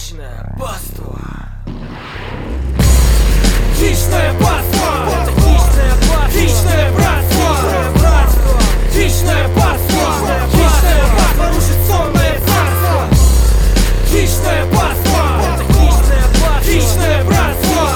Хищное паство. Хищное паство. Это хищное паство. Хищное братство. Хищное паство. Хищное паство рушит сонное царство. Хищное паство. Это хищное паство. Хищное братство.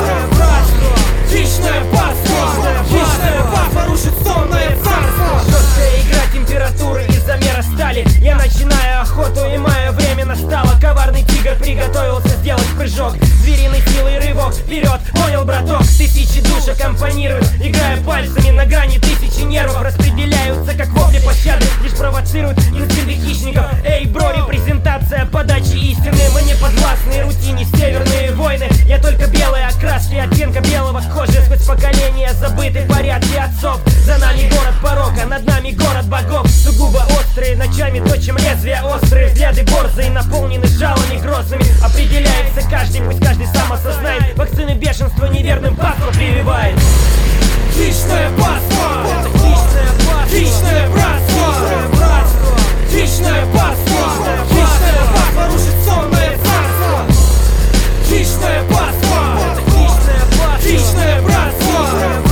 Хищное паство. Хищное паство рушит сонное царство. Жесткая игра температуры из замера стали. Я начинаю охоту, и мое время настало. Коварный тигр приготовился сделать прыжок. Звериной силой рывок вперед, понял, браток? Тысячи душ аккомпанируют, играя пальцами на грани тысячи нервов. Распределяются, как вопли пощады, лишь провоцируют инстинкты хищников. Эй, бро, репрезентация подачи истины. Мы не подвластны рутине, северные войны. Я только белые окраски, оттенка белого кожи. Сквозь поколения забыты порядки отцов. За нами город порока, над нами город богов. Сугубо острые, ночами точим лезвия острые. Взгляды борзые, наполнены жалами грозными. Определяется каждый, пусть каждый сам осознает. Вакцины бешенства неверным паство прививает. Хищное паство. Это хищное паство. Хищное братство. Хищное паство. Хищное паство рушит сонное царство. Хищное паство. Это хищное паство. Хищное братство.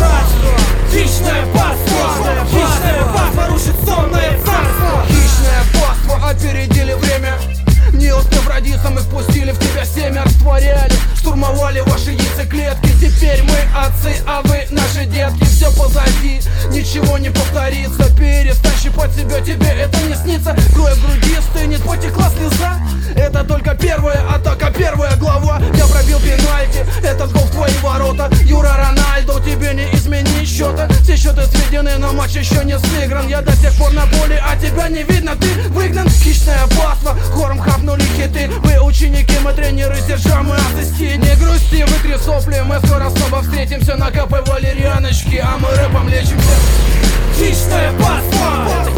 Хищное паство. Хищное паство рушит сонное царство. Хищное паство опередили время. Не успев родиться, мы впустили в тебя семя. Растворяли, штурмовали ваши яйцеклетки. Теперь мы отцы, а вы наши детки. Все позади, ничего не повторится. Перестань щипать себя, тебе это не снится. Кровь в груди стынет, потекла слеза. Это только первая атака, первая глава. Я пробил пенальти, этот гол в твои ворота. Юра Рональдо, тебе не измени счета. Все счеты сведены, но матч еще не сыгран. Я до сих пор на поле, а тебя не видно, ты выгнан. Хищное паство, хором хапнули хиты. Вы ученики, мы тренеры, сержа, мы ассисти. Не грусти, вытри сопли, мы скоро снова встретимся. Накапай валерьяночки, а мы рэпом лечимся. Хищное паство.